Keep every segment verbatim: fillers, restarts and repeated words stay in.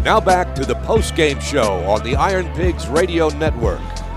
Now back to the post-game show on the Iron Pigs Radio Network.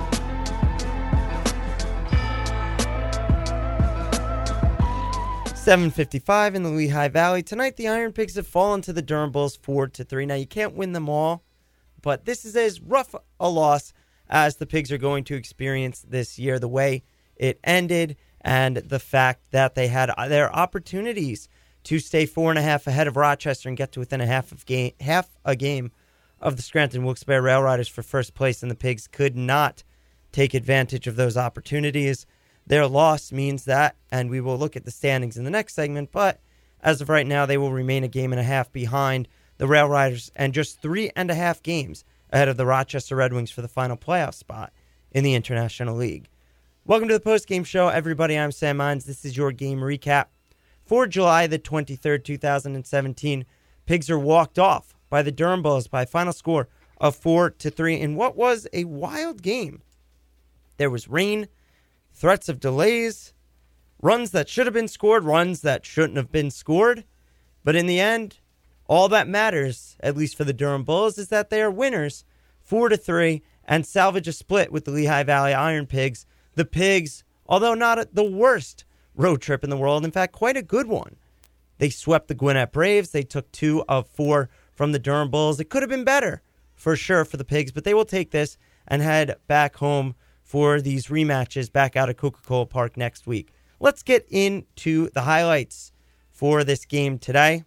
seven fifty-five in the Lehigh Valley. Tonight, the Iron Pigs have fallen to the Durham Bulls four to three. Now, you can't win them all, but this is as rough a loss as the Pigs are going to experience this year. The way it ended and the fact that they had their opportunities to stay four and a half ahead of Rochester and get to within a half of game, half a game of the Scranton Wilkes-Barre Rail Riders for first place, and the Pigs could not take advantage of those opportunities. Their loss means that, and we will look at the standings in the next segment, but as of right now, they will remain a game and a half behind the Rail Riders and just three and a half games ahead of the Rochester Red Wings for the final playoff spot in the International League. Welcome to the postgame show, everybody. I'm Sam Mines. This is your game recap for July the twenty-third, two thousand seventeen. Pigs are walked off by the Durham Bulls by a final score of four to three in what was a wild game. There was rain, threats of delays, runs that should have been scored, runs that shouldn't have been scored. But in the end, all that matters, at least for the Durham Bulls, is that they are winners four to three and salvage a split with the Lehigh Valley Iron Pigs. The Pigs, although not the worst road trip in the world, in fact, quite a good one. They swept the Gwinnett Braves. They took two of four from the Durham Bulls. It could have been better, for sure, for the Pigs, but they will take this and head back home for these rematches back out at Coca-Cola Park next week. Let's get into the highlights for this game today.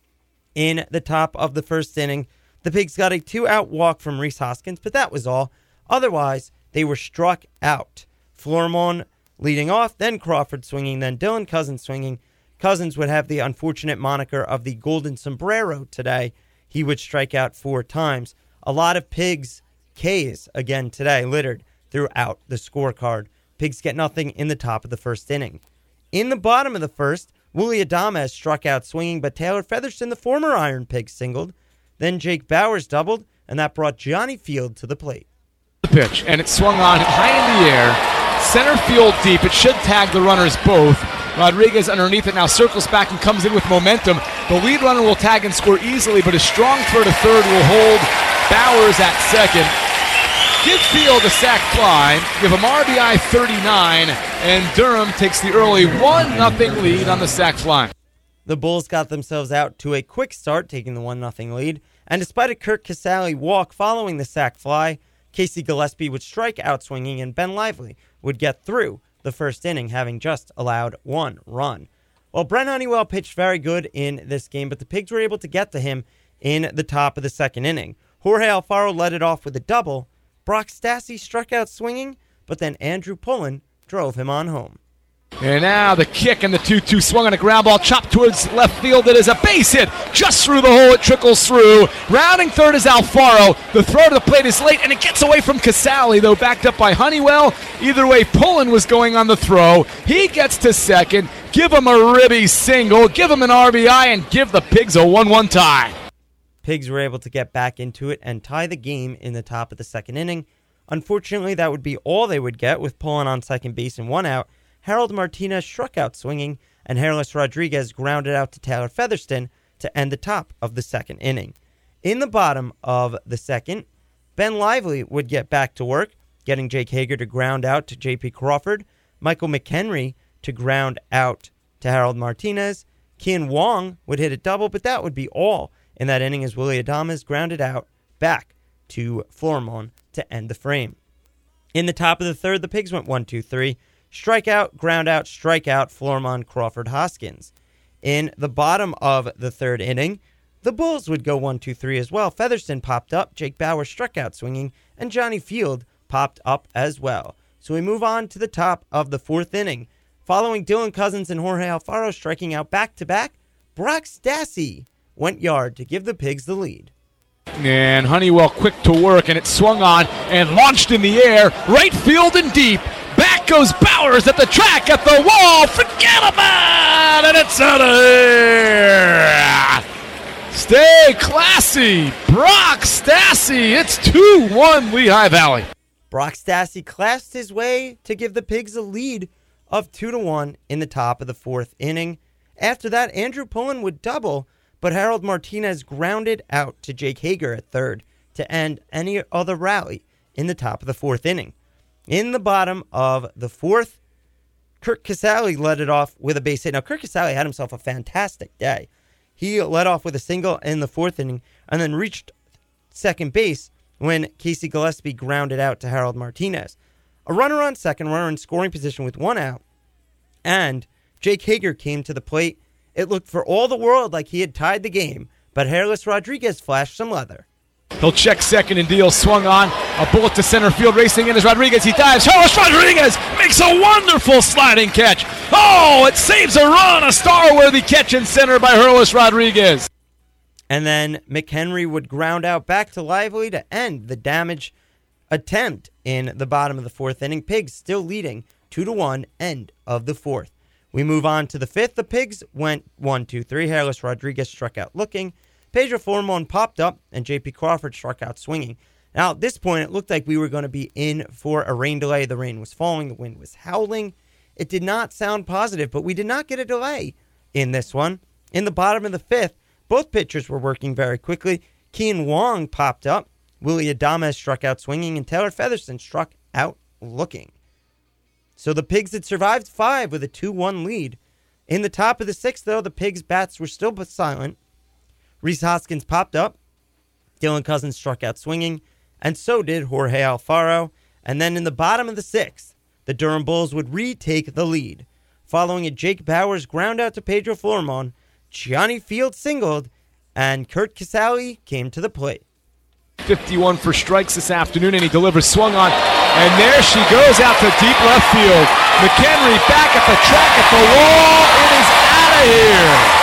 In the top of the first inning, the Pigs got a two-out walk from Reese Hoskins, but that was all. Otherwise, they were struck out. Florimon leading off, then Crawford swinging, then Dylan Cousins swinging. Cousins would have the unfortunate moniker of the Golden Sombrero today. He would strike out four times. A lot of Pigs Ks again today littered throughout the scorecard. Pigs get nothing in the top of the first inning. In the bottom of the first, Willie Adames struck out swinging, but Taylor Featherston, the former Iron Pig, singled. Then Jake Bowers doubled, and that brought Johnny Field to the plate. The pitch, and it swung on high in the air. Center field deep. It should tag the runners both. Rodriguez underneath it now circles back and comes in with momentum. The lead runner will tag and score easily, but a strong throw to third will hold Bowers at second. Give Field a sac fly, give him R B I thirty-nine, and Durham takes the early one nothing lead on the sac fly. The Bulls got themselves out to a quick start, taking the one nothing lead, and despite a Kirk Casale walk following the sac fly, Casey Gillespie would strike out swinging, and Ben Lively would get through the first inning, having just allowed one run. Well, Brent Honeywell pitched very good in this game, but the Pigs were able to get to him in the top of the second inning. Jorge Alfaro led it off with a double. Brock Stassi struck out swinging, but then Andrew Pullen drove him on home. And now the kick and the two two swung on a ground ball, chopped towards left field. It is a base hit, just through the hole. It trickles through. Rounding third is Alfaro. The throw to the plate is late, and it gets away from Casale, though backed up by Honeywell. Either way, Pullen was going on the throw. He gets to second. Give him a ribby single, give him an R B I, and give the Pigs a one one tie. Pigs were able to get back into it and tie the game in the top of the second inning. Unfortunately, that would be all they would get with Pullen on second base and one out. Harold Martinez struck out swinging, and Hairless Rodriguez grounded out to Taylor Featherston to end the top of the second inning. In the bottom of the second, Ben Lively would get back to work, getting Jake Hager to ground out to J P Crawford, Michael McHenry to ground out to Harold Martinez. Kian Wong would hit a double, but that would be all in that inning as Willie Adames grounded out back to Florimon to end the frame. In the top of the third, the Pigs went one two three. Strikeout, ground out, strikeout, Florimon, Crawford, Hoskins. In the bottom of the third inning, the Bulls would go one two three as well. Featherston popped up, Jake Bauer struck out swinging, and Johnny Field popped up as well. So we move on to the top of the fourth inning. Following Dylan Cousins and Jorge Alfaro striking out back-to-back, Brock Stassi went yard to give the Pigs the lead. And Honeywell quick to work, and it swung on and launched in the air, right field and deep. Back goes Bowers at the track, at the wall. Forget about it, it's out of here. Stay classy, Brock Stassi. It's two one Lehigh Valley. Brock Stassi clasped his way to give the Pigs a lead of two to one in the top of the fourth inning. After that, Andrew Pullen would double, but Harold Martinez grounded out to Jake Hager at third to end any other rally in the top of the fourth inning. In the bottom of the fourth, Curt Casali led it off with a base hit. Now, Curt Casali had himself a fantastic day. He led off with a single in the fourth inning and then reached second base when Casey Gillespie grounded out to Harold Martinez. A runner on second, runner in scoring position with one out, and Jake Hager came to the plate. It looked for all the world like he had tied the game, but Hairless Rodriguez flashed some leather. He'll check second and deal. Swung on. A bullet to center field. Racing in is Rodriguez. He dives. Hairless Rodriguez makes a wonderful sliding catch. Oh, it saves a run. A star-worthy catch in center by Hairless Rodriguez. And then McHenry would ground out back to Lively to end the damage attempt in the bottom of the fourth inning. Pigs still leading two to one, end of the fourth. We move on to the fifth. The Pigs went one two three. Hairless Rodriguez struck out looking. Pedro Florimon popped up, and J P Crawford struck out swinging. Now, at this point, it looked like we were going to be in for a rain delay. The rain was falling. The wind was howling. It did not sound positive, but we did not get a delay in this one. In the bottom of the fifth, both pitchers were working very quickly. Kean Wong popped up. Willie Adames struck out swinging, and Taylor Featherston struck out looking. So the Pigs had survived five with a two one lead. In the top of the sixth, though, the Pigs' bats were still but silent. Rhys Hoskins popped up. Dylan Cousins struck out swinging, and so did Jorge Alfaro. And then in the bottom of the sixth, the Durham Bulls would retake the lead. Following a Jake Bowers ground out to Pedro Florimon, Johnny Field singled, and Curt Casali came to the plate. fifty-one for strikes this afternoon, and he delivers. Swung on, and there she goes out to deep left field. McHenry back at the track at the wall. It is out of here.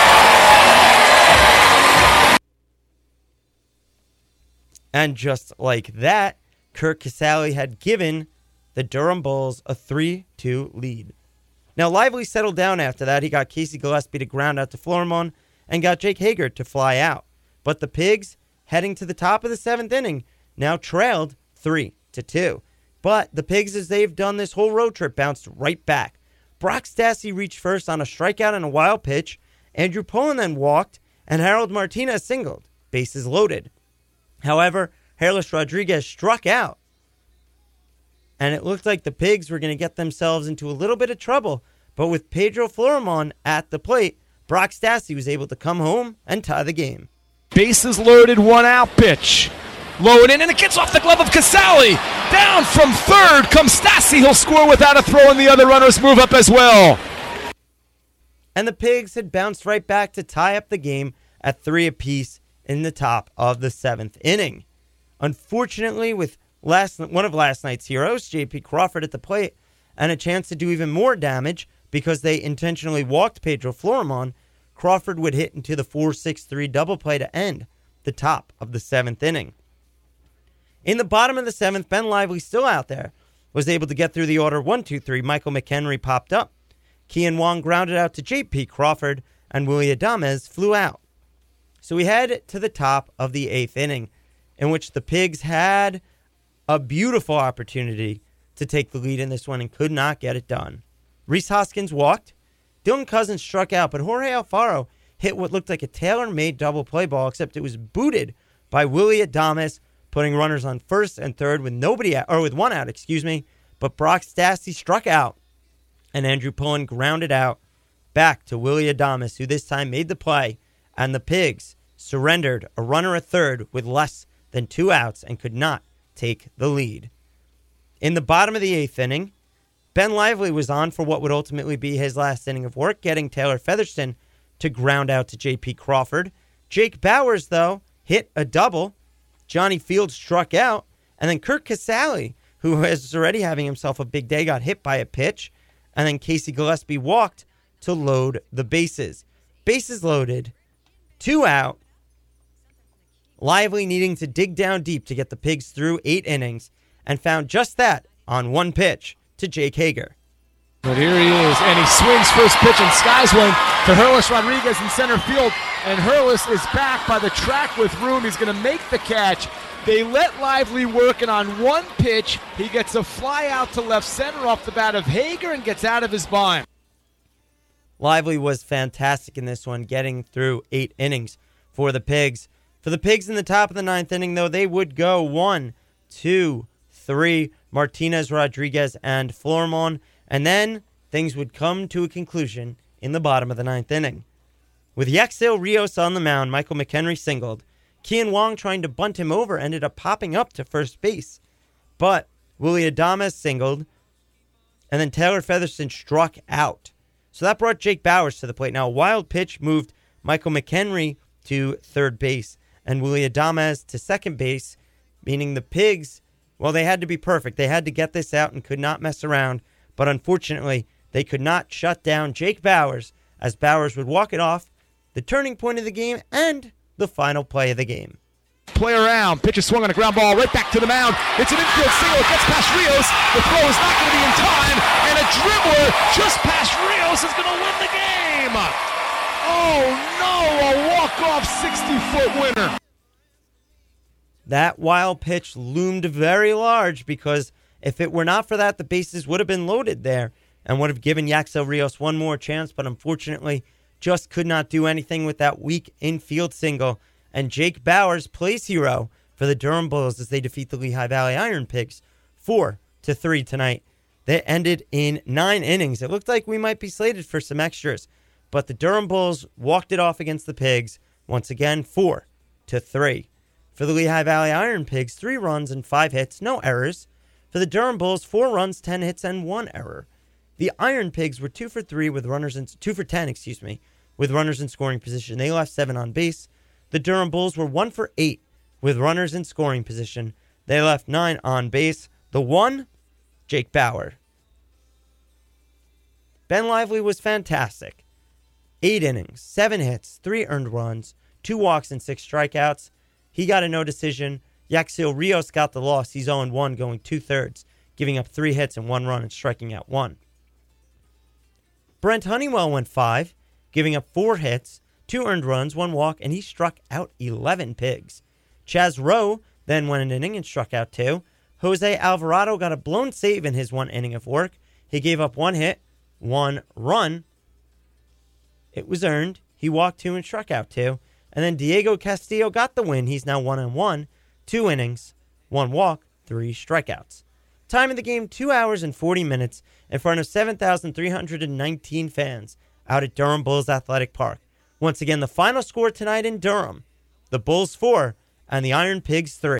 And just like that, Curt Casali had given the Durham Bulls a three two lead. Now, Lively settled down after that. He got Casey Gillespie to ground out to Florimon and got Jake Hager to fly out. But the Pigs, heading to the top of the seventh inning, now trailed three to two. But the Pigs, as they've done this whole road trip, bounced right back. Brock Stassi reached first on a strikeout and a wild pitch. Andrew Pullen then walked, and Harold Martinez singled. Bases loaded. However, Hairless Rodriguez struck out, and it looked like the Pigs were going to get themselves into a little bit of trouble. But with Pedro Florimon at the plate, Brock Stassi was able to come home and tie the game. Bases loaded, one out pitch. Low and in, and it gets off the glove of Casali. Down from third comes Stassi. He'll score without a throw, and the other runners move up as well. And the Pigs had bounced right back to tie up the game at three apiece in the top of the seventh inning. Unfortunately, with last one of last night's heroes, J P Crawford at the plate, and a chance to do even more damage because they intentionally walked Pedro Florimon, Crawford would hit into the four six three double play to end the top of the seventh inning. In the bottom of the seventh, Ben Lively, still out there, was able to get through the order one two three. Michael McHenry popped up. Kean Wong grounded out to J P Crawford, and Willie Adames flew out. So we head to the top of the eighth inning, in which the Pigs had a beautiful opportunity to take the lead in this one and could not get it done. Rhys Hoskins walked. Dylan Cousins struck out, but Jorge Alfaro hit what looked like a tailor-made double play ball, except it was booted by Willie Adames, putting runners on first and third with nobody out, or with one out, excuse me. But Brock Stassi struck out, and Andrew Pullen grounded out back to Willie Adames, who this time made the play, and the Pigs surrendered a runner at third with less than two outs and could not take the lead. In the bottom of the eighth inning, Ben Lively was on for what would ultimately be his last inning of work, getting Taylor Featherston to ground out to J P Crawford. Jake Bowers, though, hit a double. Johnny Field struck out. And then Curt Casali, who was already having himself a big day, got hit by a pitch. And then Casey Gillespie walked to load the bases. Bases loaded, two out. Lively needing to dig down deep to get the Pigs through eight innings, and found just that on one pitch to Jake Hager. But here he is, and he swings first pitch, and skies one to Hairless Rodriguez in center field, and Hairless is back by the track with room. He's going to make the catch. They let Lively work, and on one pitch, he gets a fly out to left center off the bat of Hager and gets out of his bind. Lively was fantastic in this one, getting through eight innings. for the Pigs. For the Pigs in the top of the ninth inning, though, they would go one, two, three, Martinez, Rodriguez, and Florimon. And then things would come to a conclusion in the bottom of the ninth inning. With Yaxel Rios on the mound, Michael McHenry singled. Kian Wong trying to bunt him over ended up popping up to first base. But Willy Adames singled, and then Taylor Featherston struck out. So that brought Jake Bauers to the plate. Now, a wild pitch moved Michael McHenry to third base and Willy Adames to second base, meaning the Pigs, well, they had to be perfect. They had to get this out and could not mess around. But unfortunately, they could not shut down Jake Bauers, as Bauers would walk it off, the turning point of the game and the final play of the game. Play around, pitch is swung on a ground ball right back to the mound. It's an infield single, it gets past Rios. The throw is not going to be in time, and a dribbler just past Rios is going to win the game. Oh no, a walk-off sixty-foot winner. That wild pitch loomed very large, because if it were not for that, the bases would have been loaded there and would have given Yaxel Rios one more chance, but unfortunately just could not do anything with that weak infield single. And Jake Bauers plays hero for the Durham Bulls as they defeat the Lehigh Valley Iron Pigs four to three tonight. They ended in nine innings. It looked like we might be slated for some extras, but the Durham Bulls walked it off against the Pigs once again, four to three. For the Lehigh Valley Iron Pigs, three runs and five hits, no errors. For the Durham Bulls, four runs, ten hits, and one error. The Iron Pigs were two for three with runners in two for ten, excuse me, with runners in scoring position. They left seven on base. The Durham Bulls were one for eight with runners in scoring position. They left nine on base. The one, Jake Bauer. Ben Lively was fantastic. Eight innings, seven hits, three earned runs, two walks, and six strikeouts. He got a no decision. Yaxel Rios got the loss. He's oh and one going two-thirds, giving up three hits and one run and striking out one. Brent Honeywell went five, giving up four hits, two earned runs, one walk, and he struck out eleven Pigs. Chaz Rowe then went an inning and struck out two. Jose Alvarado got a blown save in his one inning of work. He gave up one hit, one run. It was earned. He walked two and struck out two. And then Diego Castillo got the win. He's now one and one, two innings, one walk, three strikeouts. Time of the game, two hours and forty minutes in front of seven thousand three hundred nineteen fans out at Durham Bulls Athletic Park. Once again, the final score tonight in Durham, the Bulls four and the Iron Pigs three.